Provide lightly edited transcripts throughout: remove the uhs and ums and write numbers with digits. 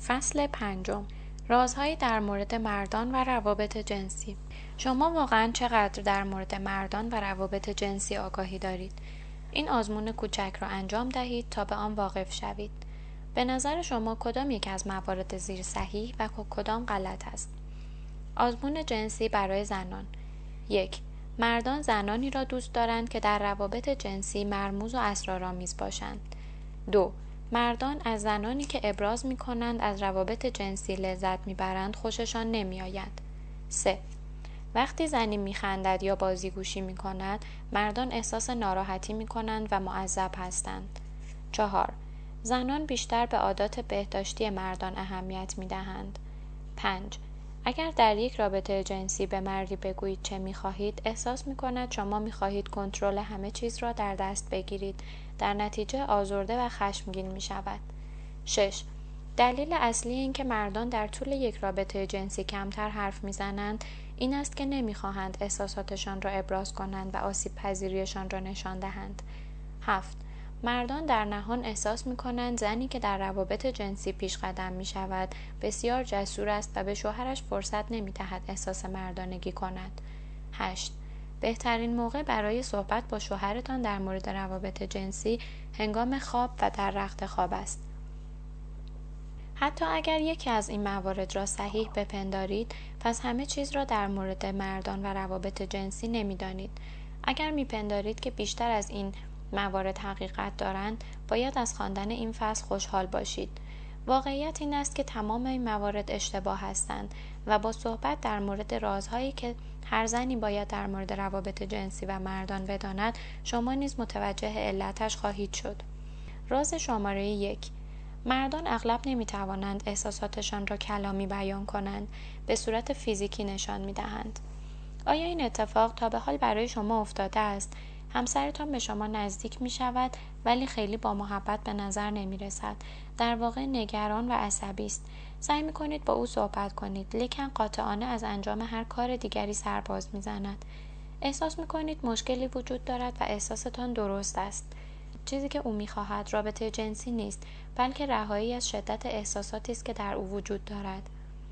فصل 5. رازهایی در مورد مردان و روابط جنسی. شما واقعاً چقدر در مورد مردان و روابط جنسی آگاهی دارید؟ این آزمون کوچک را انجام دهید تا به آن واقف شوید. به نظر شما کدام یک از موارد زیر صحیح و کدام غلط است؟ آزمون جنسی برای زنان. 1. مردان زنانی را دوست دارند که در روابط جنسی مرموز و اسرارآمیز باشند. 2. مردان از زنانی که ابراز می‌کنند از روابط جنسی لذت می‌برند خوششان نمی‌آید. 3. وقتی زنی می‌خندد یا بازیگوشی می‌کند، مردان احساس ناراحتی می‌کنند و معذب هستند. 4. زنان بیشتر به عادات بهداشتی مردان اهمیت می‌دهند. 5. اگر در یک رابطه جنسی به مردی بگویید چه می‌خواهید، احساس می‌کند شما می‌خواهید کنترل همه چیز را در دست بگیرید. در نتیجه آزرده و خشمگین می‌شود. 6. دلیل اصلی این که مردان در طول یک رابطه جنسی کمتر حرف می‌زنند این است که نمی‌خواهند احساساتشان را ابراز کنند و آسیب پذیریشان را نشان دهند. 7. مردان در نهان احساس می‌کنند زنی که در روابط جنسی پیش قدم می‌شود بسیار جسور است و به شوهرش فرصت نمی‌دهد احساس مردانگی کند. 8. بهترین موقع برای صحبت با شوهرتان در مورد روابط جنسی هنگام خواب و در رخت خواب است. حتی اگر یکی از این موارد را صحیح بپندارید، پس همه چیز را در مورد مردان و روابط جنسی نمی‌دانید. اگر می‌پندارید که بیشتر از این موارد حقیقت دارند، باید از خواندن این فصل خوشحال باشید. واقعیت این است که تمام این موارد اشتباه هستند و با صحبت در مورد رازهایی که هر زنی باید در مورد روابط جنسی و مردان بداند، شما نیز متوجه علتش خواهید شد. راز شماره 1. مردان اغلب نمی‌توانند احساساتشان را کلامی بیان کنند، به صورت فیزیکی نشان می‌دهند. آیا این اتفاق تا به حال برای شما افتاده است؟ همسرتان به شما نزدیک می‌شود ولی خیلی با محبت به نظر نمی‌رسد. در واقع نگران و عصبی است. سعی می‌کنید با او صحبت کنید، لیکن قاطعانه از انجام هر کار دیگری سر باز می‌زند. احساس می‌کنید مشکلی وجود دارد و احساستان درست است. چیزی که او می‌خواهد رابطه جنسی نیست، بلکه رهایی از شدت احساساتی است که در او وجود دارد.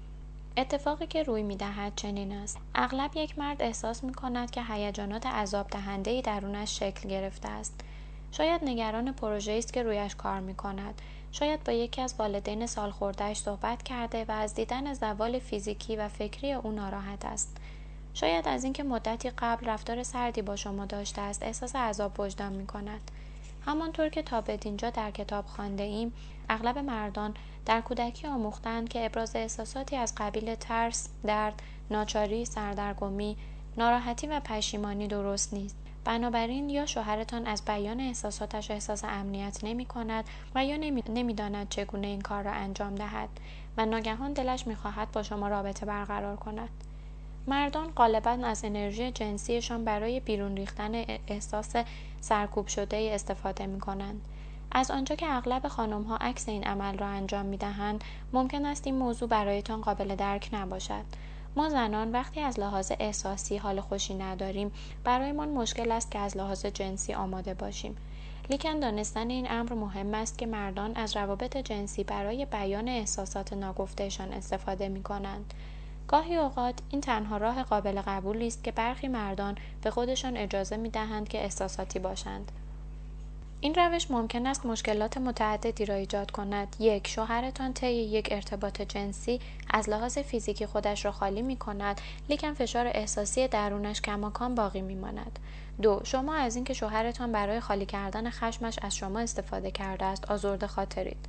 اتفاقی که روی می‌دهد چنین است: اغلب یک مرد احساس می‌کند که هیجانات عذاب دهنده‌ای درونش شکل گرفته است. شاید نگران پروژه‌ای است که رویش کار می‌کند. شاید با یکی از والدین سالخورده‌اش صحبت کرده و از دیدن زوال فیزیکی و فکری او ناراحت است. شاید از اینکه مدتی قبل رفتار سردی با شما داشته است احساس عذاب وجدان می‌کند. همانطور که تا بدینجا در کتاب خوانده‌ایم، اغلب مردان در کودکی آموختند که ابراز احساساتی از قبیل ترس، درد، ناچاری، سردرگمی، ناراحتی و پشیمانی درست نیست. بنابراین یا شوهرتان از بیان احساساتش احساس امنیت نمی‌کند و یا نمی‌داند چگونه این کار را انجام دهد و ناگهان دلش می‌خواهد با شما رابطه برقرار کند. مردان غالباً از انرژی جنسیشان برای بیرون ریختن احساس سرکوب شده استفاده می‌کنند. از آنجا که اغلب خانم‌ها عکس این عمل را انجام می‌دهند، ممکن است این موضوع برایتان قابل درک نباشد. ما زنان وقتی از لحاظ احساسی حال خوشی نداریم، برایمان مشکل است که از لحاظ جنسی آماده باشیم. لیکن دانستن این امر مهم است که مردان از روابط جنسی برای بیان احساسات ناگفته‌شان استفاده می‌کنند. گاهی اوقات این تنها راه قابل قبولی است که برخی مردان به خودشان اجازه می‌دهند که احساساتی باشند. این روش ممکن است مشکلات متعددی را ایجاد کند. 1. شوهرتان طی یک ارتباط جنسی از لحاظ فیزیکی خودش را خالی می‌کند، لیکن فشار احساسی درونش کماکان باقی می‌ماند. 2. شما از اینکه شوهرتان برای خالی کردن خشمش از شما استفاده کرده است آزرده خاطرید.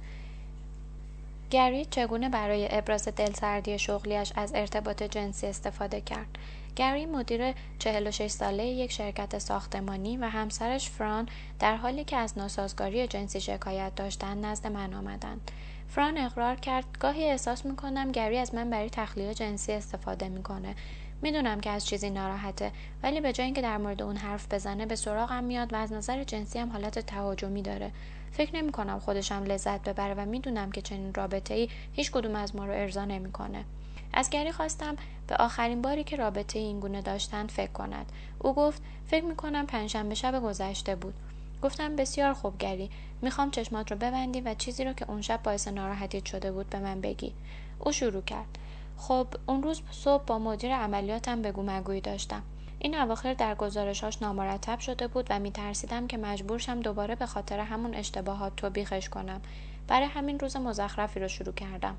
گری چگونه برای ابراز دلسردی شغلیش از ارتباط جنسی استفاده کرد؟ گری مدیر 46 ساله یک شرکت ساختمانی و همسرش فران در حالی که از ناسازگاری جنسی شکایت داشتند نزد من آمدند. فران اقرار کرد: گاهی احساس می‌کنم گری از من برای تخلیه جنسی استفاده می‌کنه. میدونم که از چیزی ناراحته، ولی به جای اینکه در مورد اون حرف بزنه به سراغم میاد و از نظر جنسی هم حالت تهاجمی داره. فکر نمی‌کنم خودشم لذت ببره و میدونم که چنین رابطه‌ای هیچ کدوم از ما رو ارضا نمی‌کنه. از گری خواستم به آخرین باری که رابطه این گونه داشتند فکر کند. او گفت: فکر می‌کنم پنجشنبه شب گذشته بود. گفتم بسیار خوب گری، میخوام چشمات رو ببندی و چیزی رو که اون شب باعث ناراحتیت شده بود به من بگی. او شروع کرد. خب اون روز صبح با مدیر عملیاتم بگو مگویی داشتم. این اواخر در گزارشاش نامرتب شده بود و میترسیدم که مجبور شم دوباره به خاطر همون اشتباهات توبیخش کنم. برای همین روز مزخرفی رو شروع کردم.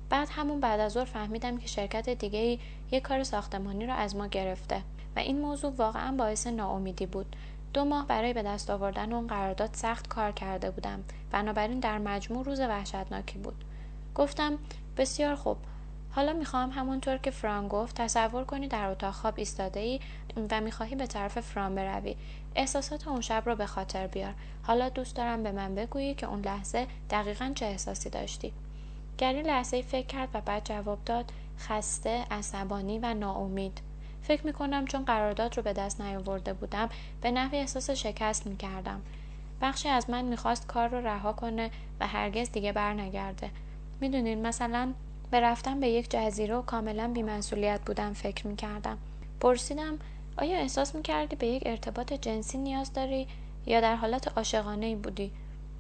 بعد از ظهر فهمیدم که شرکت دیگه‌ای یک کار ساختمانی رو از ما گرفته و این موضوع واقعا باعث ناامیدی بود. 2 ماه برای به دست آوردن اون قرارداد سخت کار کرده بودم. بنابراین در مجموع روز وحشتناکی بود. گفتم بسیار خوب. حالا میخوام همونطور که فران گفت تصور کنی در اتاق خواب ایستاده‌ای و میخواهی به طرف فران بروی. احساسات اون شب رو به خاطر بیار. حالا دوست دارم به من بگویی که اون لحظه دقیقاً چه احساسی داشتی. گری لحظه‌ای فکر کرد و بعد جواب داد خسته، عصبانی و ناامید. فکر میکنم چون قرارداد رو به دست نیاورده بودم به نحوی احساس شکست میکردم. بخشی از من میخواست کار رو رها کنه و هرگز دیگه برنگرده. میدونین مثلا به رفتن به یک جزیره و کاملا بی‌مسئولیت بودن فکر میکردم. پرسیدم آیا احساس میکردی به یک ارتباط جنسی نیاز داری یا در حالت عاشقانه‌ای بودی؟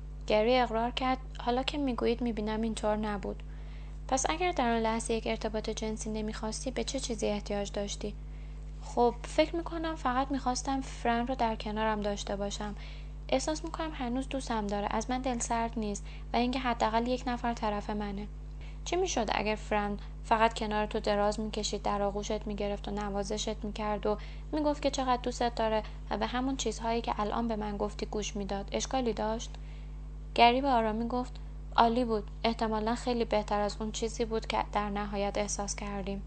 گری اقرار کرد حالا که میگویید میبینم اینطور نبود. پس اگر در آن لحظه یک ارتباط جنسی نمیخواستی به چه چیزی احتیاج داشتی؟ خب فکر میکنم فقط میخواستم فران رو در کنارم داشته باشم. احساس میکنم هنوز دوستم داره، از من دلسرد نیست و اینکه حداقل یک نفر طرف منه. چی میشد اگر فران فقط کنار تو دراز میکشید، در آغوشت میگرفت و نوازشت میکرد و میگفت که چقدر دوستت داره و به همون چیزهایی که الان به من گفتی گوش میداد؟ اشکالی داشت؟ گری به آرامی گفت عالی بود. احتمالاً خیلی بهتر از اون چیزی بود که در نهایت احساس کردیم.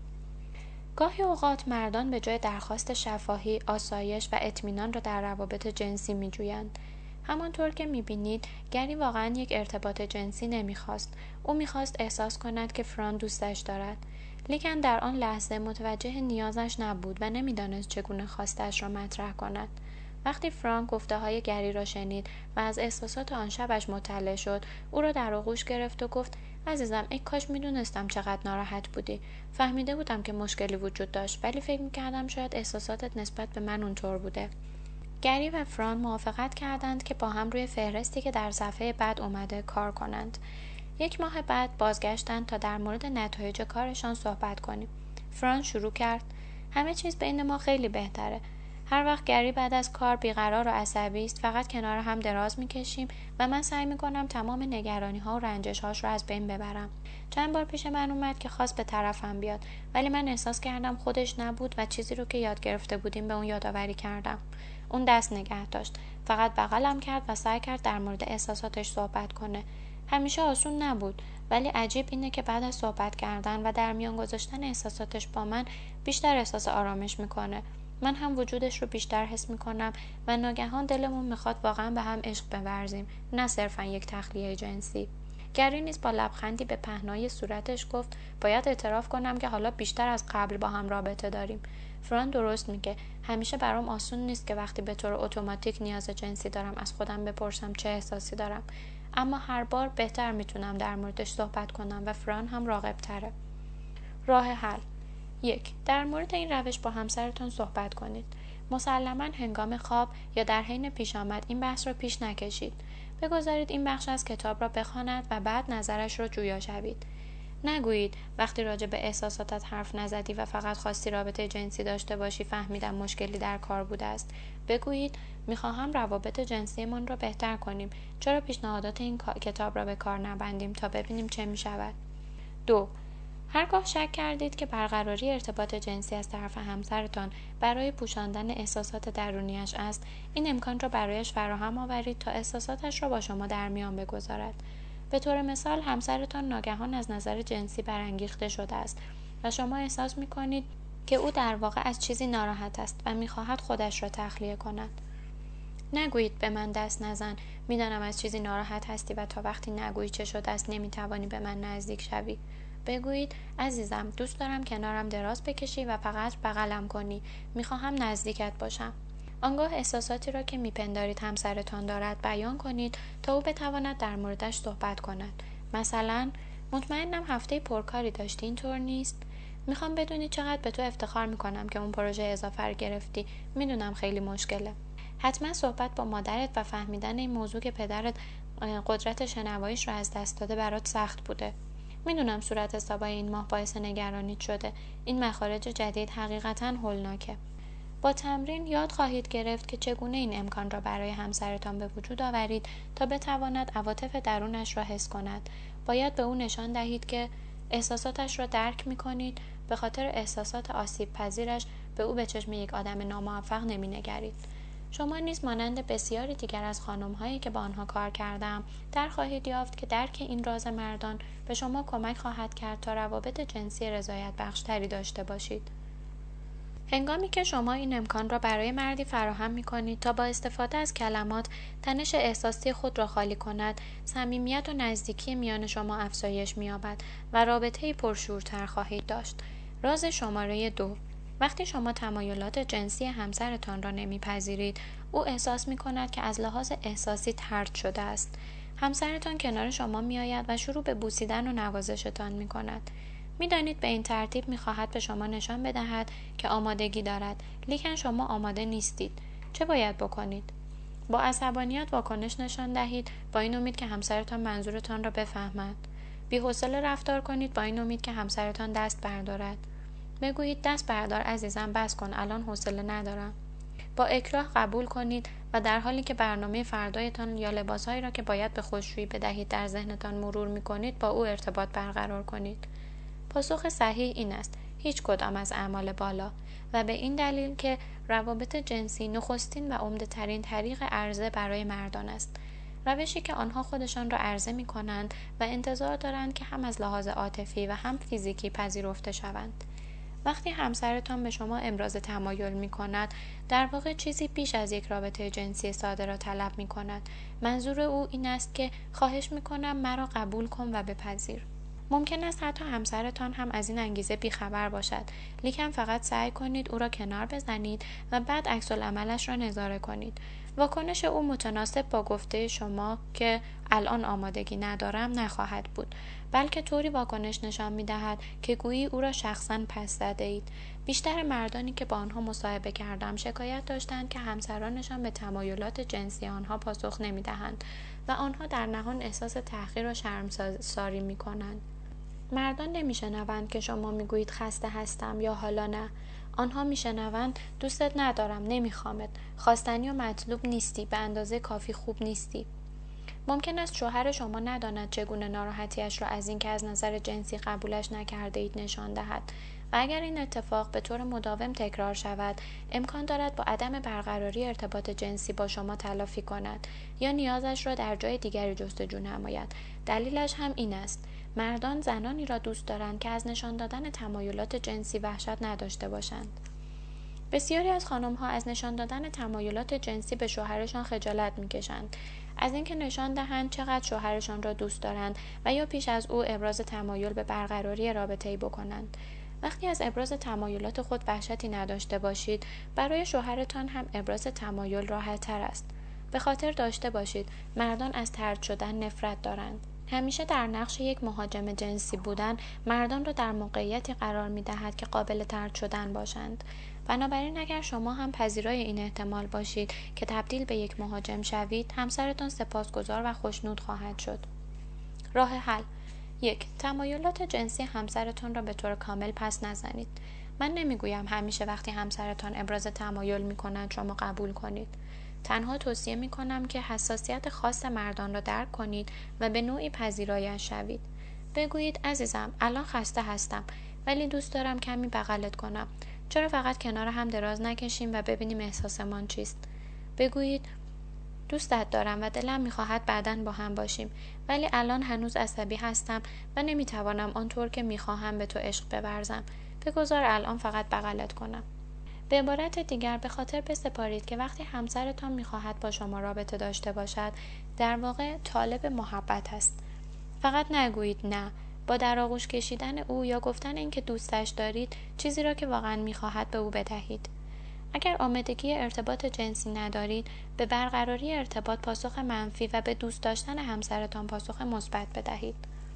گاهی اوقات مردان به جای درخواست شفاهی، آسایش و اطمینان را در روابط جنسی می‌جویند. همانطور که می‌بینید، گری واقعاً یک ارتباط جنسی نمی‌خواست. او می‌خواست احساس کند که فران دوستش دارد. لیکن در آن لحظه متوجه نیازش نبود و نمی‌دانست چگونه خواستش را مطرح کند. وقتی فرانک گفته‌های گری را شنید و از احساسات آن شبش مطلع شد، او را در آغوش گرفت و گفت عزیزم ای کاش میدونستم چقدر ناراحت بودی. فهمیده بودم که مشکلی وجود داشت ولی فکر میکردم شاید احساساتت نسبت به من اونطور بوده. گری و فران موافقت کردند که با هم روی فهرستی که در صفحه بعد اومده کار کنند. 1 ماه بعد بازگشتند تا در مورد نتایج کارشان صحبت کنیم. فران شروع کرد همه چیز بین ما خیلی بهتره. هر وقت گری بعد از کار بیقرار و عصبی است فقط کنار هم دراز میکشیم و من سعی میکنم تمام نگرانی ها و رنجش هاش رو از بین ببرم. چند بار پیش من اومد که خواست به طرفم بیاد ولی من احساس کردم خودش نبود و چیزی رو که یاد گرفته بودیم به اون یادآوری کردم. اون دست نگه داشت، فقط بغلم کرد و سعی کرد در مورد احساساتش صحبت کنه. همیشه آسون نبود ولی عجیب اینه که بعد از صحبت کردن و در میان گذاشتن احساساتش با من بیشتر احساس آرامش میکنه. من هم وجودش رو بیشتر حس میکنم و ناگهان دلمون میخواد واقعا به هم عشق بورزیم، نه صرفا یک تخلیه جنسی. گری نیز با لبخندی به پهنای صورتش گفت باید اعتراف کنم که حالا بیشتر از قبل با هم رابطه داریم. فران درست میگه. همیشه برام آسون نیست که وقتی به طور اتوماتیک نیاز جنسی دارم از خودم بپرسم چه احساسی دارم، اما هر بار بهتر میتونم در موردش صحبت کنم و فران هم راغب تره. راه حل 1. در مورد این روش با همسرتان صحبت کنید. مسلماً هنگام خواب یا در حین پیش آمد این بحث را پیش نکشید. بگذارید این بخش از کتاب را بخواند و بعد نظرش را جویا شوید. نگویید وقتی راجع به احساساتت حرف نزدی و فقط خواستی رابطه جنسی داشته باشی فهمیدم مشکلی در کار بوده است. بگویید میخواهم روابط جنسیمان را بهتر کنیم. چرا پیشنهادات این کتاب را به کار نبندیم تا ببینیم چه میشود. 2. هرگاه شک کردید که برقراری ارتباط جنسی از طرف همسرتان برای پوشاندن احساسات درونیش است، این امکان را برایش فراهم آورید تا احساساتش را با شما در میان بگذارد. به طور مثال همسرتان ناگهان از نظر جنسی برانگیخته شده است و شما احساس می‌کنید که او در واقع از چیزی ناراحت است و می‌خواهد خودش را تخلیه کند. نگویید به من دست نزن، میدانم از چیزی ناراحت هستی و تا وقتی نگویی چه شده است نمیتوانی به من نزدیک شوی. بگویید عزیزم دوست دارم کنارم دراز بکشی و فقط بغلم کنی، میخواهم نزدیکت باشم. آنگاه احساساتی را که میپندارید همسرتان دارد بیان کنید تا او بتواند در موردش صحبت کند. مثلا مطمئنم هفته پرکاری داشتی، اینطور نیست؟ میخوام بدونی چقدر به تو افتخار میکنم که اون پروژه اضافه رو گرفتی. میدونم خیلی مشکله. حتما صحبت با مادرت و فهمیدن این موضوع که پدرت قدرت شنواییش رو از دست داده برات سخت بوده. میدونم صورت حسابای این ماه باعث نگرانیت شده. این مخارج جدید حقیقتاً هولناکه. با تمرین یاد خواهید گرفت که چگونه این امکان را برای همسرتان به وجود آورید تا بتواند عواطف درونش را حس کند. باید به او نشان دهید که احساساتش را درک می‌کنید. به خاطر احساسات آسیب پذیرش به او به چشم یک آدم ناموفق نمی‌نگرید. شما نیز مانند بسیاری دیگر از خانم‌هایی که با آنها کار کردم در خواهید یافت که درک این راز مردان به شما کمک خواهد کرد تا روابط جنسی رضایت بخشتری داشته باشید. هنگامی که شما این امکان را برای مردی فراهم می‌کنید تا با استفاده از کلمات تنش احساسی خود را خالی کند، صمیمیت و نزدیکی میان شما افزایش می‌یابد و رابطه‌ای پرشورتر خواهید داشت. راز شماره 2: وقتی شما تمایلات جنسی همسرتان را نمیپذیرید، او احساس می‌کند که از لحاظ احساسی طرد شده است. همسرتان کنار شما می‌آید و شروع به بوسیدن و نوازشتان می‌کند. می‌دانید به این ترتیب می‌خواهد به شما نشان بدهد که آمادگی دارد، لیکن شما آماده نیستید. چه باید بکنید؟ با عصبانیت واکنش نشان دهید با این امید که همسرتان منظورتان را بفهمد. بی‌حوصله رفتار کنید با این امید که همسرتان دست بردارد. بگویید دست بردار عزیزم، بس کن، الان حوصله ندارم. با اکراه قبول کنید و در حالی که برنامه فردایتان یا لباسهایی را که باید به خشکشویی بدهید در ذهنتان مرور می‌کنید با او ارتباط برقرار کنید. پاسخ صحیح این است: هیچ کدام از اعمال بالا، و به این دلیل که روابط جنسی نخستین و عمده‌ترین طریق عرضه برای مردان است، روشی که آنها خودشان را عرضه می‌کنند و انتظار دارند که هم از لحاظ عاطفی و هم فیزیکی پذیرفته شوند. وقتی همسرتان به شما ابراز تمایل می‌کند، در واقع چیزی بیش از یک رابطه جنسی ساده را طلب می‌کند. منظور او این است که خواهش می‌کنم مرا قبول کن و بپذیر. ممکن است حتی همسرتان هم از این انگیزه بیخبر باشد، لیکن فقط سعی کنید او را کنار بزنید و بعد عکس‌العملش را نظاره کنید. واکنش او متناسب با گفته شما که الان آمادگی ندارم نخواهد بود، بلکه طوری واکنش نشان می‌دهد که گویی او را شخصاً پس زده اید. بیشتر مردانی که با آنها مصاحبه کردم شکایت داشتند که همسرانشان به تمایلات جنسی آنها پاسخ نمی‌دهند و آنها در نهان احساس تحقیر و شرمساری می‌کنند. مردان نمیشنوند که شما میگویید خسته هستم یا حالا نه. آنها میشنوند دوستت ندارم، نمیخوامت، خواستنی و مطلوب نیستی، به اندازه کافی خوب نیستی. ممکن است شوهر شما نداند چگونه ناراحتیش را از اینکه از نظر جنسی قبولش نکرده اید نشان دهد و اگر این اتفاق به طور مداوم تکرار شود، امکان دارد با عدم برقراری ارتباط جنسی با شما تلافی کند یا نیازش را در جای دیگری جستجو نماید. دلیلش هم این است: مردان زنانی را دوست دارند که از نشان دادن تمایلات جنسی وحشت نداشته باشند. بسیاری از خانم‌ها از نشان دادن تمایلات جنسی به شوهرشان خجالت می‌کشند، از اینکه نشان دهند چقدر شوهرشان را دوست دارند و یا پیش از او ابراز تمایل به برقراری رابطه‌ای بکنند. وقتی از ابراز تمایلات خود وحشتی نداشته باشید، برای شوهرتان هم ابراز تمایل راحت‌تر است. به خاطر داشته باشید مردان از طرد شدن نفرت دارند. همیشه در نقش یک مهاجم جنسی بودن مردان را در موقعیتی قرار می‌دهد که قابل طرد شدن باشند. بنابراین اگر شما هم پذیرای این احتمال باشید که تبدیل به یک مهاجم شوید، همسرتان سپاسگزار و خوشنود خواهد شد. راه حل: 1. تمایلات جنسی همسرتان را به طور کامل پس نزنید. من نمیگویم همیشه وقتی همسرتان ابراز تمایل می‌کند شما قبول کنید. تنها توصیه می‌کنم که حساسیت خاص مردان را درک کنید و به نوعی پذیرایش شوید. بگویید عزیزم الان خسته هستم ولی دوست دارم کمی بغلت کنم. چرا فقط کنار هم دراز نکشیم و ببینیم احساسمان چیست؟ بگویید دوستت دارم و دلم می‌خواهد بعداً با هم باشیم، ولی الان هنوز عصبی هستم و نمی‌توانم آنطور که می‌خواهم به تو عشق بورزم. بگذار الان فقط بغلت کنم. به عبارت دیگر به خاطر بسپارید که وقتی همسرتان می‌خواهد با شما رابطه داشته باشد، در واقع طالب محبت است. فقط نگویید نه. با در آغوش کشیدن او یا گفتن اینکه دوستش دارید، چیزی را که واقعا می‌خواهد به او بدهید. اگر آمادگی ارتباط جنسی ندارید، به برقراری ارتباط پاسخ منفی و به دوست داشتن همسرتان پاسخ مثبت بدهید.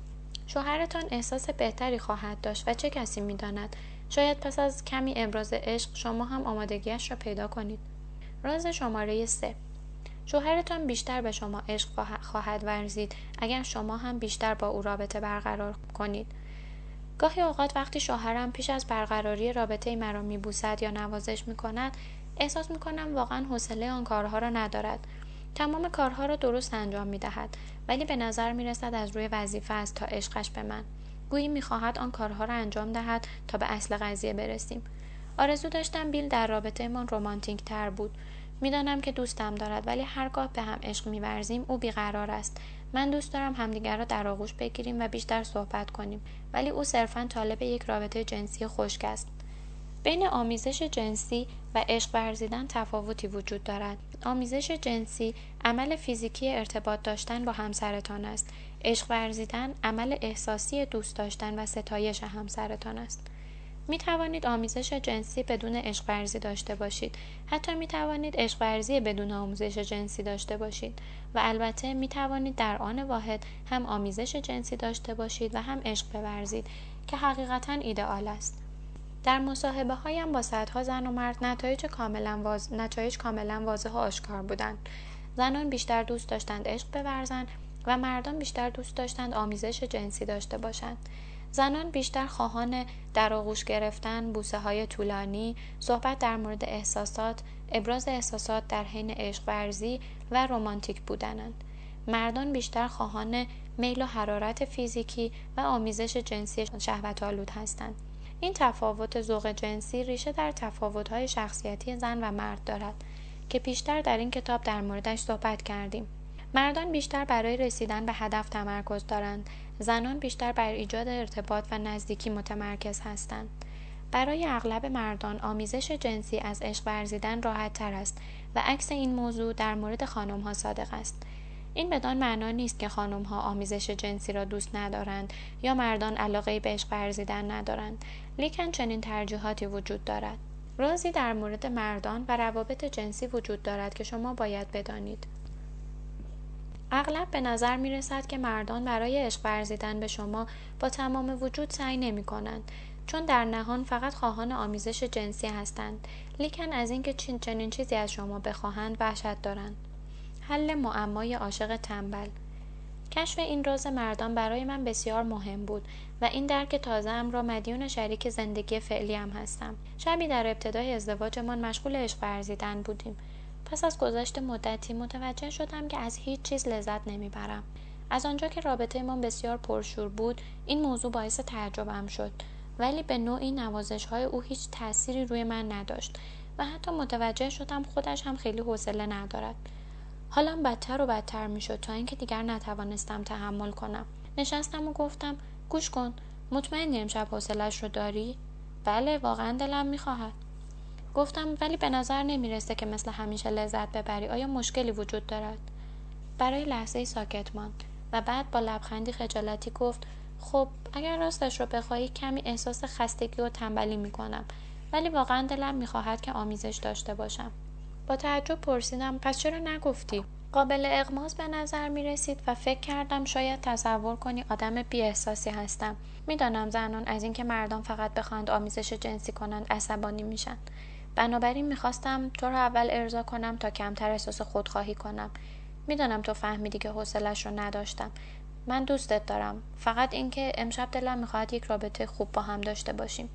شوهرتان احساس بهتری خواهد داشت و چه کسی می‌داند، شاید پس از کمی ابراز عشق شما هم آمادگیش را پیدا کنید. راز شماره 3: شوهرتان بیشتر به شما عشق خواهد ورزید اگر شما هم بیشتر با او رابطه برقرار کنید. گاهی اوقات وقتی شوهرم پیش از برقراری رابطه مرا میبوسد یا نوازش میکند، احساس میکنم واقعا حوصله آن کارها را ندارد. تمام کارها را درست انجام میدهد، ولی به نظر میرسد از روی وظیفه است تا عشقش به من. گویی میخواهد آن کارها را انجام دهد تا به اصل قضیه برسیم. آرزو داشتم بیل در رابطه من رمانتیک تر بود. میدانم که دوستم دارد، ولی هرگاه به هم عشق میورزیم او بیقرار است. من دوست دارم همدیگر را در آغوش بگیریم و بیشتر صحبت کنیم، ولی او صرفاً طالب یک رابطه جنسی خشک است. بین آمیزش جنسی و عشق ورزیدن تفاوتی وجود دارد. آمیزش جنسی عمل فیزیکی ارتباط داشتن با همسرتان است. عشق ورزیدن عمل احساسی دوست داشتن و ستایش همسرتان است. می توانید آمیزش جنسی بدون عشق ورزی داشته باشید. حتی می توانید عشق ورزی بدون آمیزش جنسی داشته باشید و البته می توانید در آن واحد هم آمیزش جنسی داشته باشید و هم عشق بورزید که حقیقتاً ایدئال است. در مصاحبه هایم با صدها زن و مرد نتایج کاملا واضح و آشکار بودند. زنان بیشتر دوست داشتند عشق بورزند و مردان بیشتر دوست داشتند آمیزش جنسی داشته باشند. زنان بیشتر خواهان در آغوش گرفتن، بوسه های طولانی، صحبت در مورد احساسات، ابراز احساسات در حین عشق ورزی و رمانتیک بودنند. مردان بیشتر خواهان میل و حرارت فیزیکی و آمیزش جنسی شهوت‌آلود هستند. این تفاوت ذوق جنسی ریشه در تفاوت‌های شخصیتی زن و مرد دارد که پیشتر در این کتاب در موردش صحبت کردیم. مردان بیشتر برای رسیدن به هدف تمرکز دارند. زنان بیشتر بر ایجاد ارتباط و نزدیکی متمرکز هستند. برای اغلب مردان آمیزش جنسی از عشق ورزیدن راحت تر است و عکس این موضوع در مورد خانم‌ها صادق است. این بدان معنا نیست که خانم‌ها آمیزش جنسی را دوست ندارند یا مردان علاقه به عشق ورزیدن ندارند، لیکن چنین ترجیحاتی وجود دارد. رازی در مورد مردان و روابط جنسی وجود دارد که شما باید بدانید. اغلب به نظر می رسد که مردان برای عشق ورزیدن به شما با تمام وجود سعی نمی کنند، چون در نهان فقط خواهان آمیزش جنسی هستند، لیکن از اینکه چنین چیزی از شما بخواهند وحشت دارند. حل معمای عاشق تنبل. کشف این راز مردان برای من بسیار مهم بود و این درک تازه‌ام را مدیون شریک زندگی فعلیم هستم. شبی در ابتدای ازدواجمان مشغول عشق ورزیدن بودیم. پس از گذشت مدتی متوجه شدم که از هیچ چیز لذت نمیبرم. از آنجا که رابطه ما بسیار پرشور بود، این موضوع باعث تعجبم شد، ولی به نوعی نوازش‌های او هیچ تأثیری روی من نداشت و حتی متوجه شدم خودش هم خیلی حوصله ندارد. حالم بدتر و بدتر میشد تا اینکه دیگر نتوانستم تحمل کنم. نشستم و گفتم: گوش کن، مطمئنی امشب حوصله‌اش رو داری؟ بله، واقعا دلم میخواهد. گفتم: ولی به نظر نمیرسه که مثل همیشه لذت ببری. آیا مشکلی وجود دارد؟ برای لحظه‌ای ساکت ماند و بعد با لبخندی خجالتی گفت: خب اگر راستش رو بخوای کمی احساس خستگی و تنبلی میکنم، ولی واقعا دلم میخواهد که آمیزش داشته باشم. با تعجب پرسیدم: پس چرا نگفتی؟ قابل اغماض به نظر می رسید و فکر کردم شاید تصور کنی آدم بی احساسی هستم. میدانم زنان از اینکه مردان فقط بخواند آمیزش جنسی کنند عصبانی میشن. بنابراین میخواستم تو رو اول ارضا کنم تا کمتر احساس خودخواهی کنم. میدانم تو فهمیدی که حوصله‌اش رو نداشتم. من دوستت دارم. فقط اینکه امشب دلم میخواهد یک رابطه خوب با هم داشته باشیم.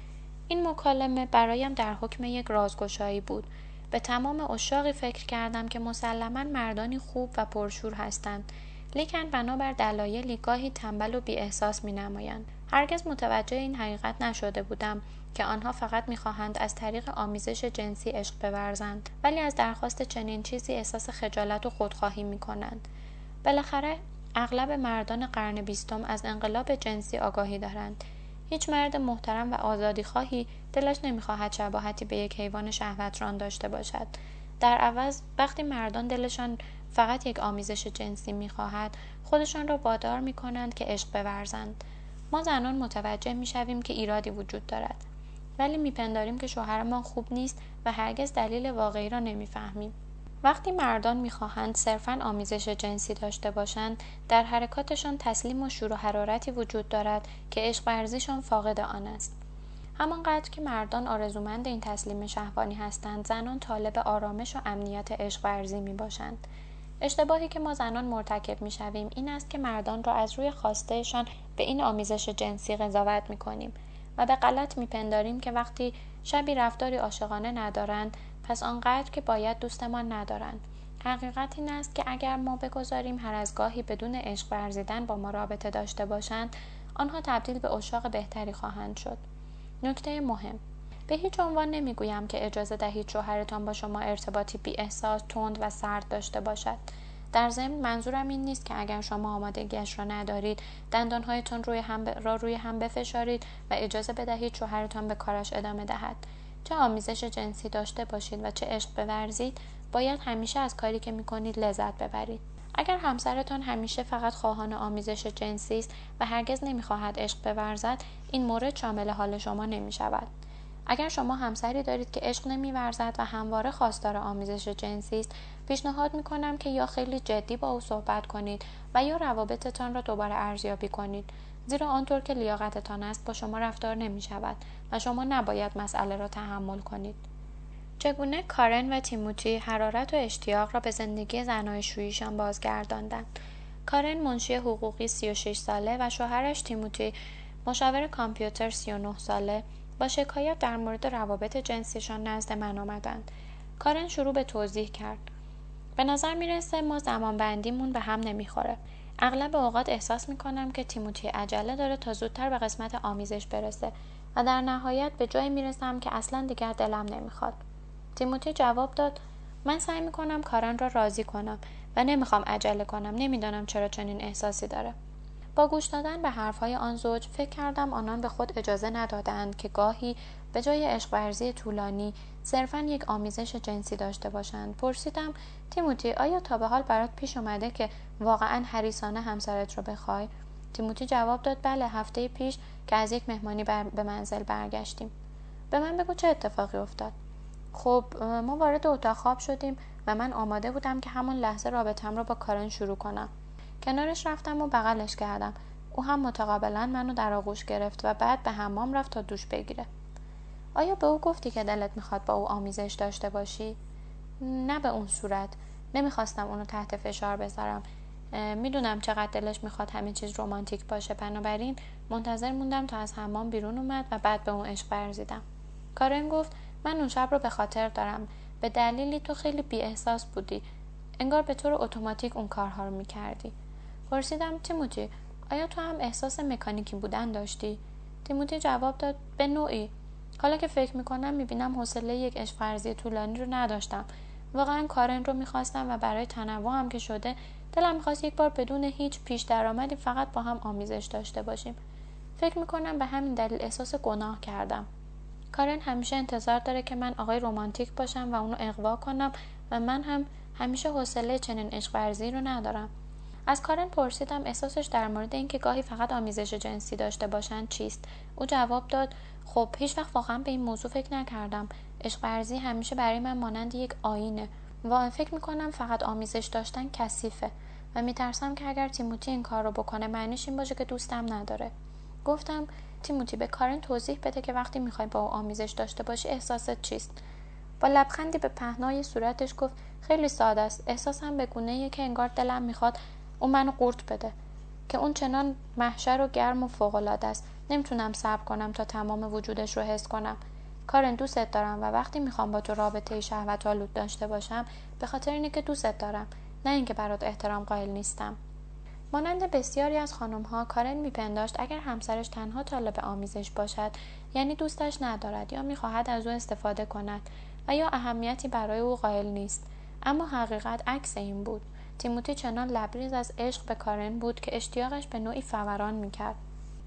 این مکالمه برایم در حکم یک رازگشایی بود. به تمام عشاقی فکر کردم که مسلماً مردانی خوب و پرشور هستند، لیکن بنابر دلایلی گاهی تنبل و بی احساس می نمایند. هرگز متوجه این حقیقت نشده بودم که آنها فقط می خواهند از طریق آمیزش جنسی عشق بورزند، ولی از درخواست چنین چیزی احساس خجالت و خودخواهی می کنند. بالاخره اغلب مردان قرن 20 از انقلاب جنسی آگاهی دارند. هیچ مرد محترم و آزادیخواهی دلش نمیخواهد شباهتی به یک حیوان شهوتران داشته باشد. در عوض وقتی مردان دلشان فقط یک آمیزش جنسی میخواهد، خودشان را وادار میکنند که عشق بورزند. ما زنان متوجه میشویم که ایرادی وجود دارد، ولی میپنداریم که شوهرمان خوب نیست و هرگز دلیل واقعی را نمیفهمیم. وقتی مردان میخواهند صرفاً آمیزش جنسی داشته باشند، در حرکاتشان تسلیم و شور و حرارتی وجود دارد که عشق ورزیشان فاقد آن است. همانقدر که مردان آرزومند این تسلیم شهوانی هستند، زنان طالب آرامش و امنیت عشق ورزی می باشند. اشتباهی که ما زنان مرتکب می شویم این است که مردان را از روی خواستهشان به این آمیزش جنسی قضاوت می کنیم و به غلط می پنداریم که وقتی شبی رفتاری عاشقانه ندارند پس آنقدر که باید دوستمان ندارند. حقیقت این است که اگر ما بگذاریم هر از گاهی بدون عشق ورزیدن با ما رابطه داشته باشند، آنها تبدیل به عشاق بهتری خواهند شد. نکته مهم: به هیچ عنوان نمیگویم که اجازه دهید شوهرتان با شما ارتباطی بی احساس، تند و سرد داشته باشد. در ضمن منظورم این نیست که اگر شما آمادگیش را ندارید، دندانهایتان روی هم بفشارید و اجازه بدهید شوهرتان به کارش ادامه دهد. چه آمیزش جنسی داشته باشید و چه عشق بورزید، باید همیشه از کاری که می‌کنید لذت ببرید. اگر همسرتان همیشه فقط خواهان آمیزش جنسی است و هرگز نمی‌خواهد عشق بورزد، این مورد شامل حال شما نمی‌شود. اگر شما همسری دارید که عشق نمی‌ورزد و همواره خواستار آمیزش جنسی است، پیشنهاد می‌کنم که یا خیلی جدی با او صحبت کنید و یا روابطتان را دوباره ارزیابی کنید، زیرا آنطور که لیاقتتان است با شما رفتار نمی‌شود و شما نباید مسئله را تحمل کنید. چگونه کارن و تیموتی حرارت و اشتیاق را به زندگی زناشوییشان بازگرداندند. کارن منشی حقوقی 36 ساله و شوهرش تیموتی مشاور کامپیوتر 39 ساله با شکایت در مورد روابط جنسیشان نزد من آمدند. کارن شروع به توضیح کرد: به نظر میرسه ما زمان بندیمون به هم نمیخوره. اغلب اوقات احساس میکنم که تیموتی عجله داره تا زودتر به قسمت آمیزش برسه و در نهایت به جایی میرسم که اصلا دیگر دلم نمیخواد. تیموتی جواب داد: من سعی میکنم کارن را راضی کنم و نمیخوام عجله کنم. نمیدانم چرا چنین احساسی داره. با گوش دادن به حرفهای آن زوج فکر کردم آنان به خود اجازه ندادند که گاهی به جای عشق ورزی طولانی صرفاً یک آمیزش جنسی داشته باشند. پرسیدم: تیموتی، آیا تا به حال برات پیش اومده که واقعاً حریصانه همسرت رو بخوای؟ تیموتی جواب داد: بله، هفته پیش که از یک مهمانی به منزل برگشتیم. به من بگو چه اتفاقی افتاد؟ خب ما وارد اتاق خواب شدیم و من آماده بودم که همون لحظه رابطه‌ام رو با کارن شروع کنم. کنارش رفتم و بغلش کردم. او هم متقابلا منو در آغوش گرفت و بعد به حمام رفت تا دوش بگیره. آیا به او گفتی که دلت میخواد با او آمیزش داشته باشی؟ نه به اون صورت. نمیخواستم اونو تحت فشار بذارم. میدونم چقدر دلش میخواد همه چیز رمانتیک باشه، بنابراین منتظر موندم تا از حمام بیرون اومد و بعد به اون عشق ورزیدم. کارن گفت: من اون شب رو به خاطر دارم. به دلیلی تو خیلی بی احساس بودی. انگار به طور اتوماتیک اون کارها رو میکردی. پرسیدم: تیموتی، آیا تو هم احساس مکانیکی بودن داشتی؟ تیموتی جواب داد: به نوعی. حالا که فکر میکنم میبینم حوصله یک عشق ورزی طولانی رو نداشتم. واقعا کارن رو میخواستم و برای تنوع هم که شده دلم میخواست یک بار بدون هیچ پیش درآمدی فقط با هم آمیزش داشته باشیم. فکر میکنم به همین دلیل احساس گناه کردم. کارن همیشه انتظار داره که من آقای رمانتیک باشم و اونو اغوا کنم و من هم همیشه حوصله چنین عشق ورزی رو ندارم. از کارن پرسیدم احساسش در مورد اینکه گاهی فقط آمیزش جنسی داشته باشن چیست؟ او جواب داد: خب هیچ وقت واقعا به این موضوع فکر نکردم. عشق ورزی همیشه برای من مانند یک آیینه. و فکر میکنم فقط آمیزش داشتن کثیفه و میترسم که اگر تیموتی این کار رو بکنه معنیش این باشه که دوستم نداره. گفتم: تیموتی، به کارن توضیح بده که وقتی میخوای با او آمیزش داشته باشی احساست چیست؟ با لبخندی به پهنای صورتش گفت: خیلی ساده است. احساسم به گونه‌ایه که انگار دلم میخواد اون منو قورت بده، که اون چنان محشر و گرم و فوق‌العاده است. نمیتونم صبر کنم تا تمام وجودش رو حس کنم. کارن، دوستت دارم و وقتی میخوام با تو رابطه شهوت‌آلود داشته باشم به خاطر اینه که دوستت دارم، نه اینکه برات احترام قائل نیستم. مانند بسیاری از خانم‌ها، کارن میپنداشت اگر همسرش تنها طالب آمیزش باشد یعنی دوستش ندارد یا میخواهد از او استفاده کند و یا اهمیتی برای او قائل نیست. اما حقیقت عکس این بود. تیموتی چنان لبریز از عشق به کارن بود که اشتیاقش به نوعی فوران میکرد.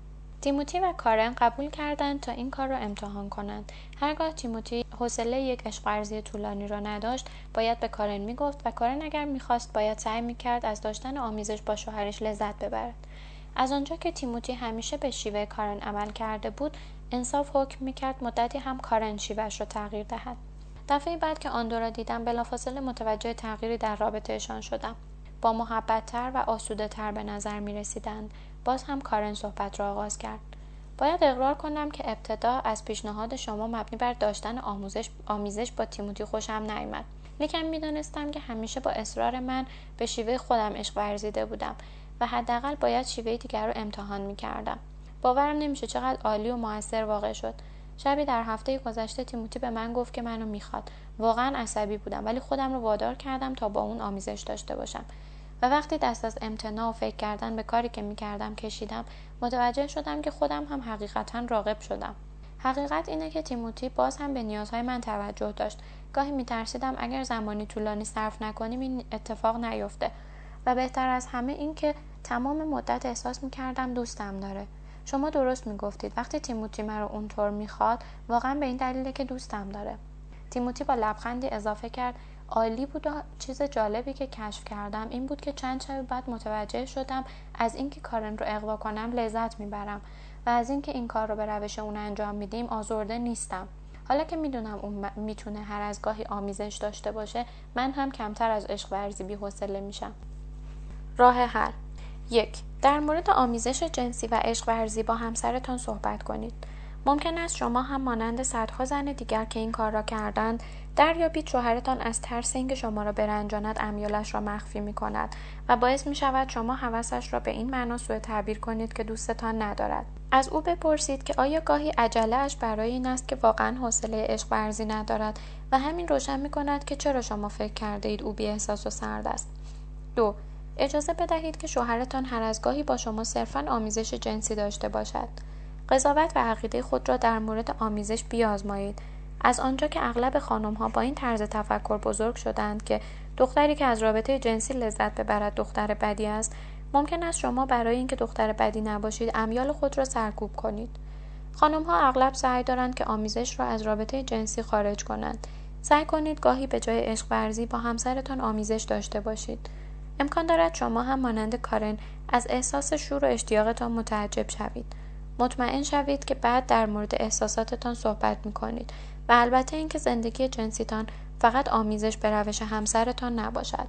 تیموتی و کارن قبول کردند تا این کار را امتحان کنند. هرگاه تیموتی حوصله یک عشق ورزی طولانی را نداشت، باید به کارن میگفت و کارن اگر میخواست باید سعی میکرد از داشتن آمیزش با شوهرش لذت ببرد. از آنجا که تیموتی همیشه به شیوه کارن عمل کرده بود، انصاف حکم میکرد مدتی هم کارن شیوهش را تغییر دهد. دفعه بعد که آن دو را دیدم بلافاصله متوجه تغییری در رابطهشان شدم. با محبت‌تر و آسوده‌تر به نظر می‌رسیدند. باز هم کارن صحبت را آغاز کرد. باید اقرار کنم که ابتدا از پیشنهاد شما مبنی بر داشتن آمیزش با تیموتی خوشم نیامد. لیکن میدانستم که همیشه با اصرار من به شیوه خودم عشق ورزیده بودم و حداقل باید شیوه دیگر رو امتحان میکردم. باورم نمیشه چقدر عالی و موثر واقع شد. شبی در هفته گذشته تیموتی به من گفت که منو میخواد. واقعا عصبی بودم ولی خودم رو وادار کردم تا با اون آمیزش داشته باشم. و وقتی دست از امتناع و فکر کردن به کاری که میکردم کشیدم، متوجه شدم که خودم هم حقیقتا راغب شدم. حقیقت اینه که تیموتی باز هم به نیازهای من توجه داشت. گاهی میترسیدم اگر زمانی طولانی صرف نکنیم این اتفاق نیفته و بهتر از همه این که تمام مدت احساس میکردم دوستم داره. شما درست میگفتید. وقتی تیموتی مرا اونطور میخواد واقعا به این دلیله که دوستم داره. تیموتی با لبخندی اضافه کرد عالی بود و چیز جالبی که کشف کردم این بود که چند شب بعد متوجه شدم از اینکه کارن رو اغوا کنم لذت میبرم و از اینکه این کار رو به روش اون انجام میدیم آزرده نیستم. حالا که میدونم اون میتونه هر از گاهی آمیزش داشته باشه، من هم کمتر از عشق ورزی بی‌حوصله میشم. راه حل: 1. در مورد آمیزش جنسی و عشق ورزی با همسرتان صحبت کنید. ممکن است شما هم مانند صدها زن دیگر که این کار را کردند دریابید شوهرتان از ترس اینکه شما را برنجاند امیالش را مخفی می‌کند و باعث می‌شود شما هوسش را به این معنا سوء تعبیر کنید که دوستتان ندارد. از او بپرسید که آیا گاهی عجله‌اش برای این است که واقعا حوصله عشق ورزی ندارد و همین روشن می‌کند که چرا شما فکر کرده اید او بی‌احساس و سرد است. 2. اجازه بدهید که شوهرتان هر از گاهی با شما صرفاً آمیزش جنسی داشته باشد. قضاوت و عقیده خود را در مورد آمیزش بیازمایید. از آنجا که اغلب خانم‌ها با این طرز تفکر بزرگ شدند که دختری که از رابطه جنسی لذت ببرد دختر بدی است، ممکن است شما برای اینکه دختر بدی نباشید امیال خود را سرکوب کنید. خانم‌ها اغلب سعی دارند که آمیزش را از رابطه جنسی خارج کنند. سعی کنید گاهی به جای عشق ورزی با همسرتان آمیزش داشته باشید. امکان دارد شما هم مانند کارن از احساس شور و اشتیاقتان متعجب شوید. مطمئن شوید که بعد در مورد احساساتتان صحبت می‌کنید و البته اینکه زندگی جنسیتان فقط آمیزش به روش همسرتان نباشد.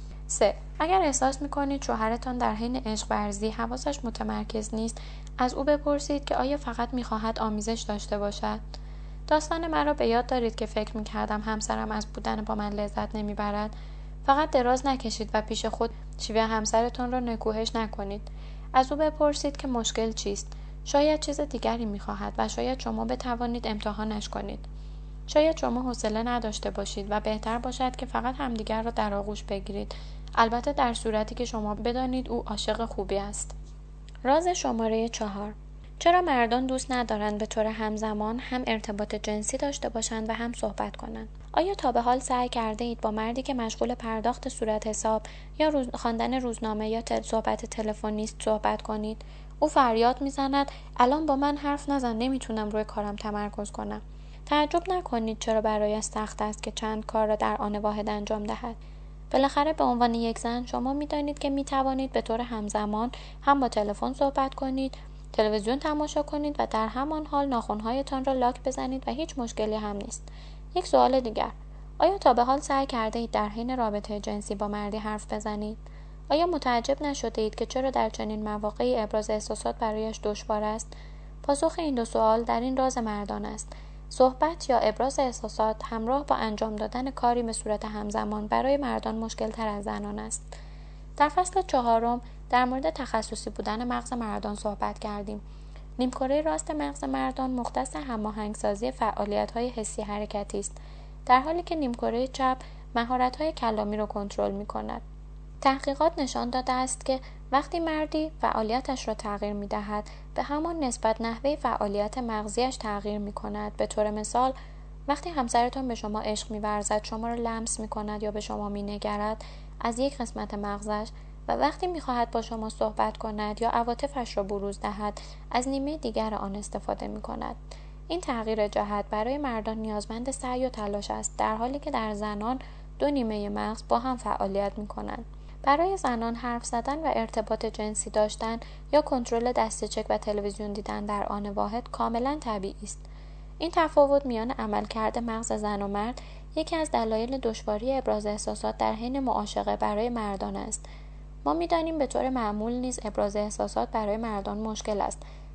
3. اگر احساس می‌کنید شوهرتان در حین عشق ورزی حواسش متمرکز نیست، از او بپرسید که آیا فقط می‌خواهد آمیزش داشته باشد. داستان مرا به یاد دارید که فکر می‌کردم همسرم از بودن با من لذت نمی‌برد. فقط دراز نکشید و پیش خود شیوه همسرتان را نکوهش نکنید. از او بپرسید که مشکل چیست. شاید چیز دیگری می‌خواهد و شاید شما بتوانید امتحانش کنید. شاید شما حوصله نداشته باشید و بهتر باشد که فقط همدیگر را در آغوش بگیرید. البته در صورتی که شما بدانید او عاشق خوبی است. راز شماره 4: چرا مردان دوست ندارند به طور همزمان هم ارتباط جنسی داشته باشند و هم صحبت کنند؟ آیا تا به حال سعی کرده اید با مردی که مشغول پرداخت صورت حساب یا خواندن روزنامه یا صحبت تلفنی است صحبت کنید؟ او فریاد میزند الان با من حرف نزن، نمیتونم روی کارم تمرکز کنم. تعجب نکنید چرا برایش سخت است که چند کار را در آن واحد انجام دهد. بالاخره به عنوان یک زن شما میدانید که میتوانید به طور همزمان هم با تلفن صحبت کنید، تلویزیون تماشا کنید و در همان حال ناخن‌هایتان را لاک بزنید و هیچ مشکلی هم نیست. یک سوال دیگر: آیا تا به حال سعی کرده اید در حین رابطه جنسی با مردی حرف بزنید؟ آیا متعجب نشده اید که چرا در چنین مواقعی ابراز احساسات برایش دشوار است؟ پاسخ این دو سوال در این راز مردان است. صحبت یا ابراز احساسات همراه با انجام دادن کاری به صورت همزمان برای مردان مشکل تر از زنان است. در فصل 4 در مورد تخصصی بودن مغز مردان صحبت کردیم. نیمکره راست مغز مردان مختص هماهنگسازی فعالیت‌های حسی حرکتی است، در حالی که نیمکره چپ مهارت‌های کلامی را کنترل می‌کند. تحقیقات نشان داده است که وقتی مردی فعالیتش را تغییر می‌دهد، به همان نسبت نحوه فعالیت مغزیش تغییر می‌کند. به طور مثال، وقتی همسرتان به شما عشق می‌ورزد، شما را لمس می‌کند یا به شما می‌نگرد، از یک قسمت مغزش و وقتی می‌خواهد با شما صحبت کند یا عواطفش را بروز دهد، از نیمه دیگر آن استفاده می‌کند. این تغییر جهت برای مردان نیازمند سعی و تلاش است، در حالی که در زنان دو نیمه مغز با هم فعالیت می‌کنند. برای زنان حرف زدن و ارتباط جنسی داشتن یا کنترل دسته‌چک و تلویزیون دیدن در آن واحد کاملا طبیعی است. این تفاوت میان عملکرد مغز زن و مرد یکی از دلایل دشواری ابراز احساسات در حین معاشقه برای مردان است. ما می‌دانیم به طور معمول نیز ابراز احساسات برای مردان مشکل است،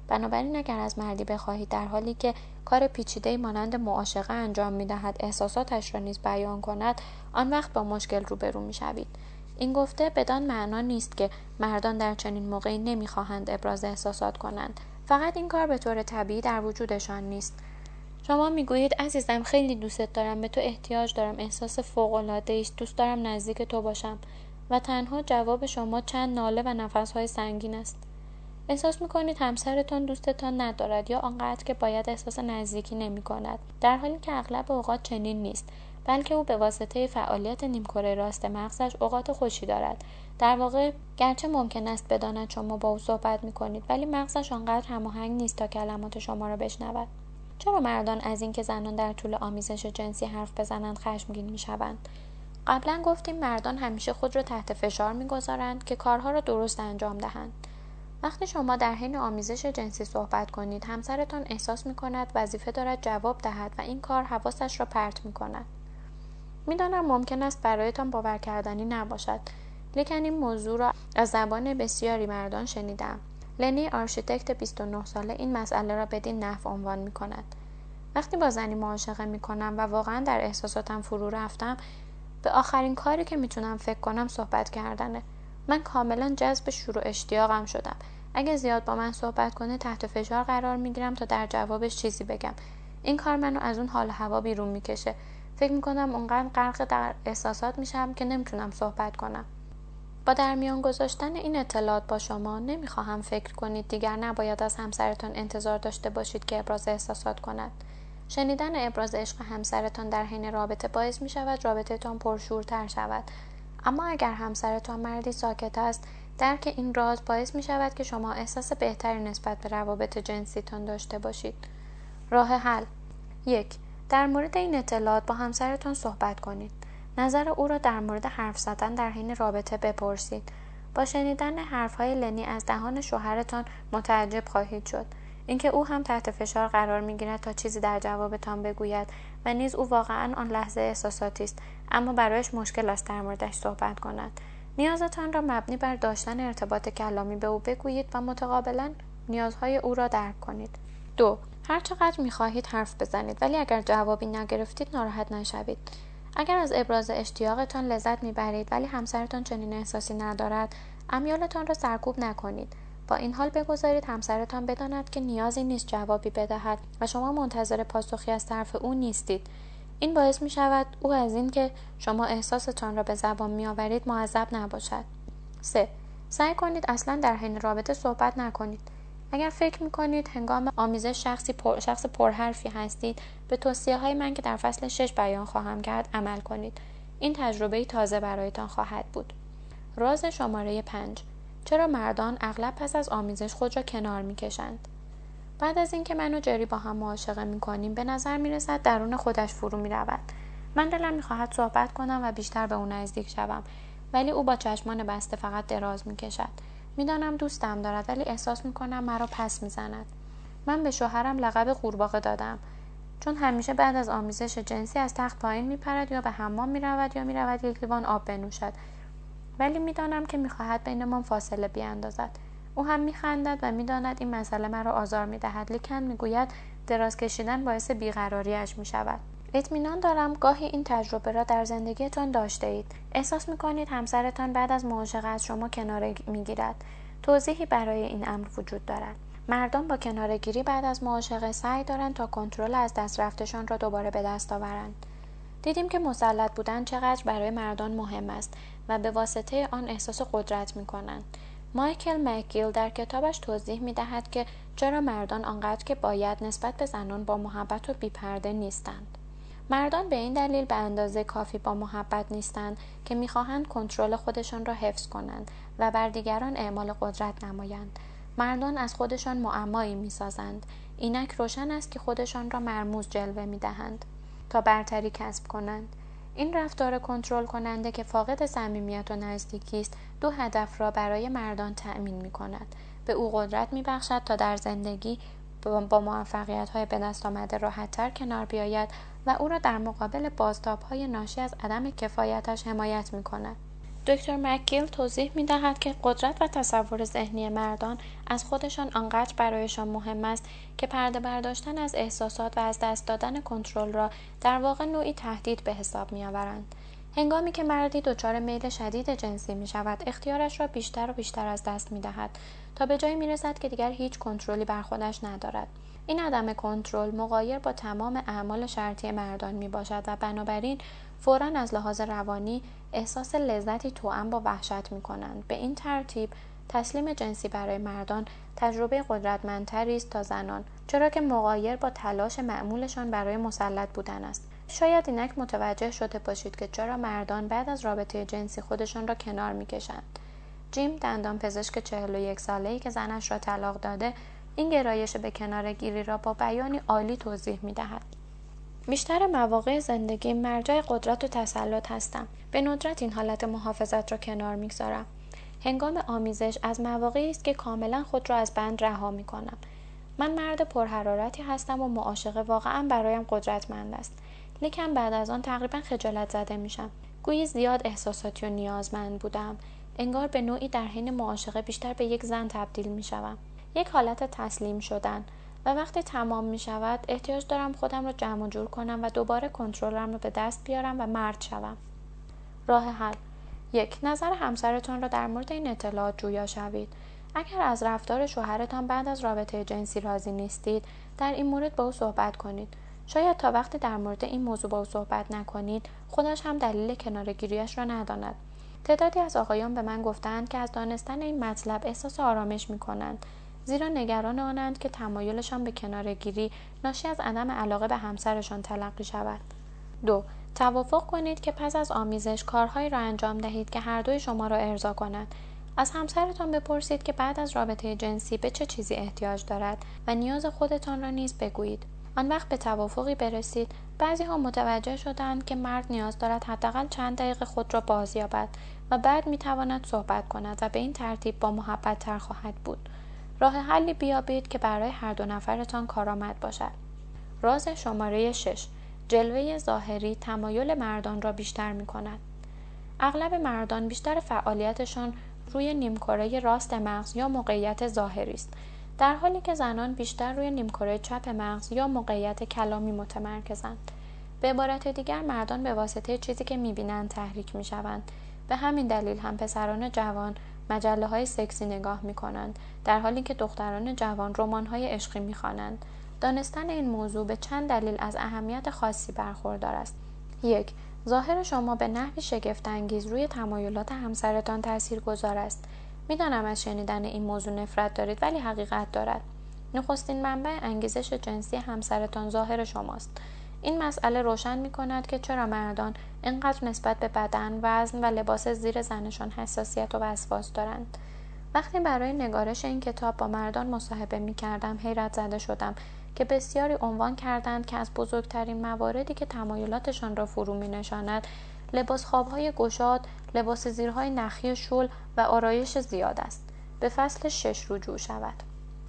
بنابراین اگر از مردی بخواهید در حالی که کار پیچیده‌ای مانند معاشقه انجام می‌دهد احساساتش را نیز بیان کند، آن وقت با مشکل روبرو می‌شوید. این گفته بدان معنا نیست که مردان در چنین موقعی نمی‌خواهند ابراز احساسات کنند، فقط این کار به طور طبیعی در وجودشان نیست. شما میگویید عزیزم خیلی دوستت دارم، به تو احتیاج دارم، احساس فوق‌العاده‌ای است، دوست دارم نزدیک تو باشم، و تنها جواب شما چند ناله و نفس‌های سنگین است. احساس می‌کنید همسرتان دوستتان ندارد یا آنقدر که باید احساس نزدیکی نمی‌کند، در حالی که اغلب اوقات چنین نیست، بلکه او به واسطه فعالیت نیمکره راست مغزش اوقات خوشی دارد. در واقع گرچه ممکن است بداند شما با او صحبت می‌کنید، ولی مغزش آنقدر هماهنگ نیست تا کلمات شما را بشنود. چرا مردان از اینکه زنان در طول آمیزش جنسی حرف بزنند خشمگین می‌شوند؟ قبلا گفتیم مردان همیشه خود را تحت فشار می‌گذارند که کارها را درست انجام دهند. وقتی شما در حین آمیزش جنسی صحبت کنید، همسرتان احساس می‌کند وظیفه دارد جواب دهد و این کار حواسش را پرت می‌کند. می‌دانم ممکن است برایتان باور کردنی نباشد، لیکن این موضوع را از زبان بسیاری مردان شنیدم. لنی، آرشیتکت 29 ساله، این مسئله را بدین نحو عنوان می‌کند: وقتی با زنی معاشقه می‌کنم و واقعا در احساساتم فرو رفتم، به آخرین کاری که میتونم فکر کنم صحبت کردنه. من کاملا جذب شور و اشتیاقم شدم. اگه زیاد با من صحبت کنه تحت فشار قرار میگیرم تا در جوابش چیزی بگم. این کار منو از اون حال هوا بیرون میکشه. فکر میکنم اونقدر غرق در احساسات میشم که نمیتونم صحبت کنم. با در میان گذاشتن این اطلاعات با شما نمیخواهم فکر کنید دیگر نباید از همسرتان انتظار داشته باشید که ابراز احساسات کند. شنیدن ابراز عشق همسرتان در حین رابطه باعث می شود رابطه‌تان پرشورتر شود. اما اگر همسرتان مردی ساکت است، درک این راز باعث می شود که شما احساس بهتری نسبت به روابط جنسیتان داشته باشید. راه حل: 1. در مورد این اطلاعات با همسرتان صحبت کنید. نظر او را در مورد حرف زدن در حین رابطه بپرسید. با شنیدن حرف‌های لنی از دهان شوهرتان متعجب خواهید شد. اینکه او هم تحت فشار قرار می‌گیرد تا چیزی در جوابتان بگوید و نیز او واقعاً آن لحظه احساساتی است، اما برایش مشکل است در موردش صحبت کند. نیازتان را مبنی بر داشتن ارتباط کلامی به او بگویید و متقابلاً نیازهای او را درک کنید. 2. هر چقدر می‌خواهید حرف بزنید، ولی اگر جوابی نگرفتید ناراحت نشوید. اگر از ابراز اشتیاقتان لذت می‌برید ولی همسرتان چنین احساسی ندارد، امیالتان را سرکوب نکنید. با این حال بگذارید همسرتان بداند که نیازی نیست جوابی بدهد و شما منتظر پاسخی از طرف او نیستید. این باعث می شود او از این که شما احساستان را به زبان می آورید معذب نباشد. 3. سعی کنید اصلا در حین رابطه صحبت نکنید. اگر فکر می کنید هنگام آمیزش شخص پرحرفی هستید، به توصیه های من که در فصل 6 بیان خواهم کرد عمل کنید. این تجربه تازه برایتان خواهد بود. راز شماره 5: چرا مردان اغلب پس از آمیزش خود را کنار می‌کشند؟ بعد از اینکه من و جری با هم معاشقه می‌کنیم، به نظر می‌رسد درون خودش فرو می‌رود. من دلم می‌خواهد صحبت کنم و بیشتر به او نزدیک شوم، ولی او با چشمان بسته فقط دراز می‌کشد. می‌دانم دوستم دارد، ولی احساس می‌کنم مرا پس می‌زند. من به شوهرم لقب قورباغه دادم، چون همیشه بعد از آمیزش جنسی از تخت پایین می‌پرد یا به حمام می‌رود یا می‌رود یک لیوان آب بنوشد. ولی میدانم که میخواهد بینمان فاصله بیاندازد. او هم میخندد و میداند این مسئله مرا آزار میدهد، لیکن میگوید دراز کشیدن باعث بیقراریش میشود. اطمینان دارم گاهی این تجربه را در زندگیتان داشته اید. احساس میکنید همسرتان بعد از معاشقه از شما کناره میگیرد. توضیحی برای این امر وجود دارد. مردان با کناره‌گیری بعد از معاشقه سعی دارند تا کنترل از دست رفتشان را دوباره به دست آورند. دیدیم که مسلط بودن چقدر برای مردان مهم است و به واسطه آن احساس قدرت می کنند. مایکل مکگیل در کتابش توضیح می دهد که چرا مردان آنقدر که باید نسبت به زنان با محبت و بی‌پرده نیستند. مردان به این دلیل به اندازه کافی با محبت نیستند که می خواهند کنترل خودشان را حفظ کنند و بر دیگران اعمال قدرت نمایند. مردان از خودشان معمایی می سازند. اینک روشن است که خودشان را مرموز جلوه می دهند تا برتری کسب کنند. این رفتار کنترل کننده که فاقد صمیمیت و نزدیکی است، دو هدف را برای مردان تأمین می کند. به او قدرت می بخشد تا در زندگی با موفقیت‌های به دست آمده راحت‌تر کنار بیاید و او را در مقابل بازتاب‌های ناشی از عدم کفایتش حمایت می کند. دکتر مکگیل توضیح می‌دهد که قدرت و تصور ذهنی مردان از خودشان آنقدر برایشان مهم است که پرده برداشتن از احساسات و از دست دادن کنترل را در واقع نوعی تهدید به حساب می‌آورند. هنگامی که مردی دچار میل شدید جنسی می‌شود، اختیارش را بیشتر و بیشتر از دست می‌دهد تا به جایی می‌رسد که دیگر هیچ کنترلی بر خودش ندارد. این عدم کنترل مغایر با تمام اعمال شرطی مردان میباشد و بنابراین فوراً از لحاظ روانی احساس لذتی توأم با وحشت میکنند. به این ترتیب تسلیم جنسی برای مردان تجربه قدرتمندتری است تا زنان، چرا که مغایر با تلاش معمولشان برای مسلط بودن است. شاید اینک متوجه شده باشید که چرا مردان بعد از رابطه جنسی خودشان را کنار میکشند. جیم دندانپزشک 41 ساله‌ای که زنش را طلاق داده، این گرایش به کناره‌گیری را با بیانی عالی توضیح می‌دهد. بیشتر مواقع زندگی مرجع قدرت و تسلط هستم. به ندرت این حالت محافظت را کنار می‌گذارم. هنگام آمیزش از مواقعی است که کاملا خود را از بند رها می‌کنم. من مرد پرحرارتی هستم و معاشقه واقعا برایم قدرتمند است. لیکن بعد از آن تقریبا خجالت زده میشم. گویی زیاد احساساتی و نیازمند بودم. انگار به نوعی در حین معاشقه بیشتر به یک زن تبدیل می‌شوم. یک حالت تسلیم شدن و وقتی تمام می شود احتیاج دارم خودم را جمع و جور کنم و دوباره کنترلم را به دست بیارم و مرد شوم. راه حل: 1. نظر همسرتان را در مورد این اطلاعات جویا شوید. اگر از رفتار شوهرتان بعد از رابطه جنسی راضی نیستید، در این مورد با او صحبت کنید. شاید تا وقتی در مورد این موضوع با او صحبت نکنید، خودش هم دلیل کناره‌گیری‌اش را نداند. تعدادی از آقایان به من گفتند که از دانستن این مطلب احساس آرامش می‌کنند، زیرا نگران آنند که تمایلشان به کناره‌گیری ناشی از عدم علاقه به همسرشان تلقی شود. 2. توافق کنید که پس از آمیزش کارهایی را انجام دهید که هر دوی شما را ارضا کند. از همسرتان بپرسید که بعد از رابطه جنسی به چه چیزی احتیاج دارد و نیاز خودتان را نیز بگویید. آن وقت به توافقی برسید. بعضی‌ها متوجه شدند که مرد نیاز دارد حداقل چند دقیقه خود را بازیابد و بعد می‌تواند صحبت کند و به این ترتیب با محبت تر خواهد بود. راه حلی بیابید که برای هر دو نفرتان کارآمد باشد. راز شماره 6: جلوه ظاهری تمایل مردان را بیشتر می‌کند. اغلب مردان بیشتر فعالیتشان روی نیمکره راست مغز یا موقعیت ظاهری است، در حالی که زنان بیشتر روی نیمکره چپ مغز یا موقعیت کلامی متمرکزند. به عبارت دیگر مردان به واسطه چیزی که می‌بینند تحریک می‌شوند. به همین دلیل هم پسران جوان مجله‌های سکسی نگاه می‌کنند، در حالی که دختران جوان رمان‌های عشقی می‌خوانند. دانستن این موضوع به چند دلیل از اهمیت خاصی برخوردار است. 1. ظاهر شما به نحوی شگفت‌انگیز روی تمایلات همسرتان تاثیرگذار است. می‌دانم از شنیدن این موضوع نفرت دارید، ولی حقیقت دارد. نخستین منبع انگیزش جنسی همسرتان ظاهر شماست. این مسئله روشن می‌کند که چرا مردان اینقدر نسبت به بدن، وزن و لباس زیر زنشان حساسیت و وسواس دارند. وقتی برای نگارش این کتاب با مردان مصاحبه می‌کردم، حیرت زده شدم که بسیاری عنوان کردند که از بزرگترین مواردی که تمایلاتشان را فرو می‌نشاند، لباس خواب‌های گشاد، لباس زیرهای نخی شل و آرایش زیاد است. به فصل 6 رجوع شود.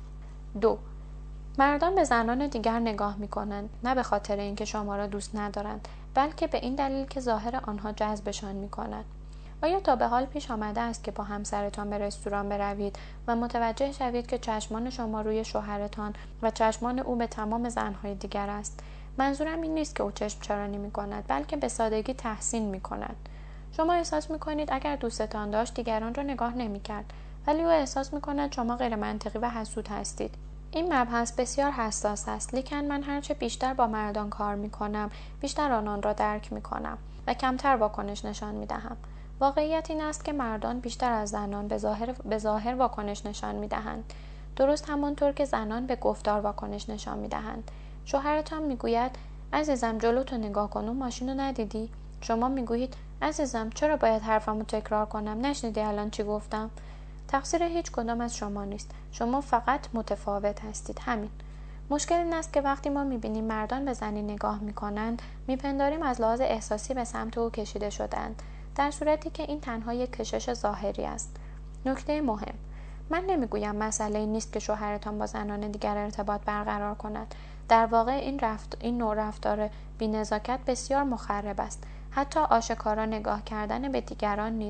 2. مردان به زنان دیگر نگاه می‌کنند، نه به خاطر اینکه شما را دوست ندارند، بلکه به این دلیل که ظاهر آنها جذبشان می‌کند. آیا تا به حال پیش آمده است که با همسرتان به رستوران بروید و متوجه شوید که چشمان شما روی شوهرتان و چشمان او به تمام زنهای دیگر است؟ منظورم این نیست که او چشم چرانی می‌کند، بلکه به سادگی تحسین می‌کند. شما احساس می‌کنید اگر دوستتان داشت دیگران را نگاه نمی‌کرد، ولی او احساس می‌کند شما غیر منطقی و حسود هستید. این مبحث بسیار حساس است، لیکن من هرچه بیشتر با مردان کار می‌کنم، بیشتر آنان را درک می‌کنم و کمتر واکنش نشان می‌دهم. واقعیت این است که مردان بیشتر از زنان به ظاهر واکنش نشان می‌دهند، درست همانطور که زنان به گفتار واکنش نشان می‌دهند. شوهرتان می‌گوید عزیزم جلوتو نگاه کن، اون ماشینو ندیدی؟ شما می‌گویید عزیزم چرا باید حرفمو تکرار کنم؟ نشنیدی الان چی گفتم؟ تقصیر هیچ کدام از شما نیست. شما فقط متفاوت هستید. همین. مشکل این است که وقتی ما می‌بینیم مردان به زنی نگاه می‌کنند، می‌پنداریم از لحاظ احساسی به سمت او کشیده شدند، در صورتی که این تنها یک کشش ظاهری است. نکته مهم: من نمیگویم مسئله این نیست که شوهرتان با زنان دیگر ارتباط برقرار کند. در واقع این نوع رفتار بی‌نزاکت بسیار مخرب است. حتی آشکارا نگاه کردن به دیگران نیز.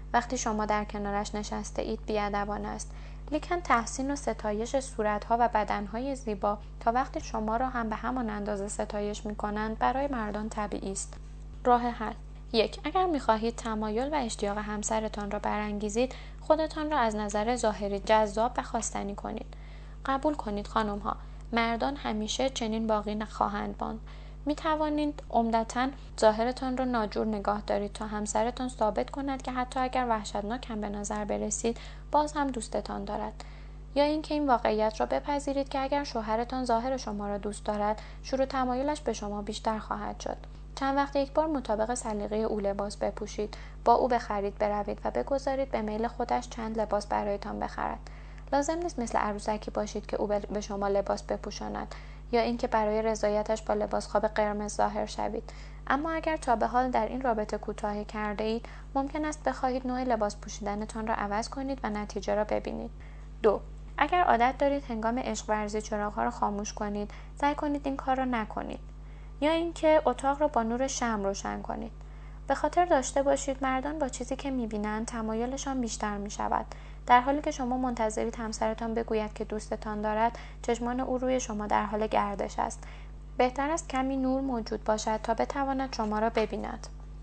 وقتی شما در کنارش نشسته اید بی‌ادبانه است. لیکن تحسین و ستایش صورتها و بدنهای زیبا تا وقتی شما را هم به همان اندازه ستایش می‌کنند برای مردان طبیعی است. راه حل: 1. اگر می‌خواهید تمایل و اشتیاق همسرتان را برانگیزید، خودتان را از نظر ظاهری جذاب و خواستنی کنید. قبول کنید خانم‌ها، مردان همیشه چنین باقی نخواهند ماند. می توانید عمدتاً ظاهرتان را ناجور نگاه دارید تا همسرتان ثابت کند که حتی اگر وحشتناک هم به نظر برسید باز هم دوستتان دارد. یا اینکه این واقعیت را بپذیرید که اگر شوهرتان ظاهر شما را دوست دارد، شروع تمایلش به شما بیشتر خواهد شد. چند وقت یک بار مطابق سلیقه او لباس بپوشید، با او به خرید بروید و بگذارید به میل خودش چند لباس برایتان بخرد. لازم نیست مثل عروسکی باشید که او به شما لباس بپوشاند یا اینکه برای رضایتش با لباس خواب قرمز ظاهر شوید. اما اگر تا به حال در این رابطه کوتاهی کرده اید، ممکن است بخواهید نوع لباس پوشیدنتان را عوض کنید و نتیجه را ببینید. 2. اگر عادت دارید هنگام عشق ورزی چراغ‌ها را خاموش کنید، سعی کنید این کار را نکنید. یا اینکه اتاق را با نور شمع روشن کنید. به خاطر داشته باشید مردان با چیزی که می‌بینند تمایلشان بیشتر می‌شود. در حالی که شما منتظرید همسرتان بگوید که دوستتان دارد، چشمان او روی شما در حال گردش است. بهتر است کمی نور موجود باشد تا بتواند شما را ببیند.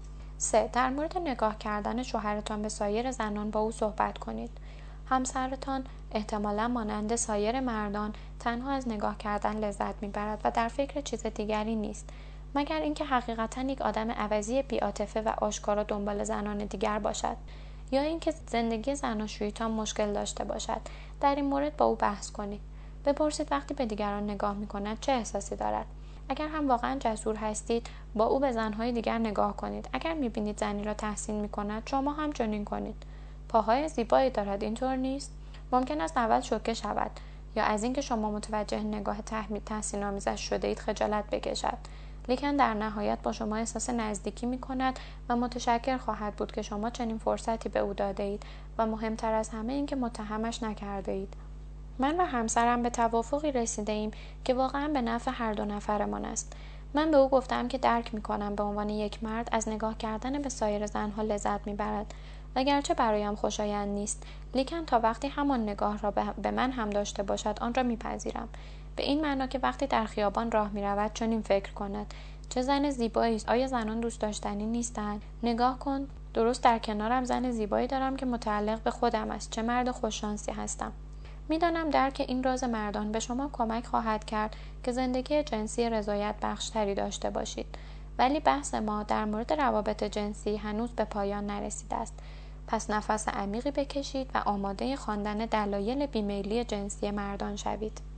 3. در مورد نگاه کردن شوهرتان به سایر زنان با او صحبت کنید. همسرتان احتمالاً مانند سایر مردان تنها از نگاه کردن لذت می‌برد و در فکر چیز دیگری نیست، مگر اینکه حقیقتاً یک آدم عوضی بی‌عاطفه و آشکارا دنبال زنان دیگر باشد، یا اینکه زندگی زناشوییتان مشکل داشته باشد. در این مورد با او بحث کنید. بپرسید وقتی به دیگران نگاه می‌کند چه احساسی دارد. اگر هم واقعاً جسور هستید، با او به زن‌های دیگر نگاه کنید. اگر می‌بینید زنی را تحسین می‌کند، شما هم چنین کنید. پاهای زیبایی دارد، اینطور نیست؟ ممکن است اول شوکه شود یا از اینکه شما متوجه نگاه تحسین‌آمیزش شده اید خجالت بکشد. لیکن در نهایت با شما احساس نزدیکی می‌کند و متشکر خواهد بود که شما چنین فرصتی به او داده اید و مهمتر از همه این که متهمش نکرده اید. من و همسرم به توافقی رسیده ایم که واقعا به نفع هر دو نفرمان است. من به او گفتم که درک می‌کنم به عنوان یک مرد از نگاه کردن به سایر زنها لذت می‌برد، اگرچه برایم خوشایند نیست، لیکن تا وقتی همان نگاه را به من هم داشته باشد آن را میپذیرم. به این معنا که وقتی در خیابان راه میرود چنین فکر کند: چه زن زیبایی است، آیا زنان دوست داشتنی نیستند؟ نگاه کن، درست در کنارم زن زیبایی دارم که متعلق به خودم است. چه مرد خوششانسی هستم. میدانم درک این راز مردان به شما کمک خواهد کرد که زندگی جنسی رضایت بخشتری داشته باشید، ولی بحث ما در مورد روابط جنسی هنوز به پایان نرسیده است. پس نفس عمیقی بکشید و آماده خواندن دلایل بیمیلی جنسی مردان شوید.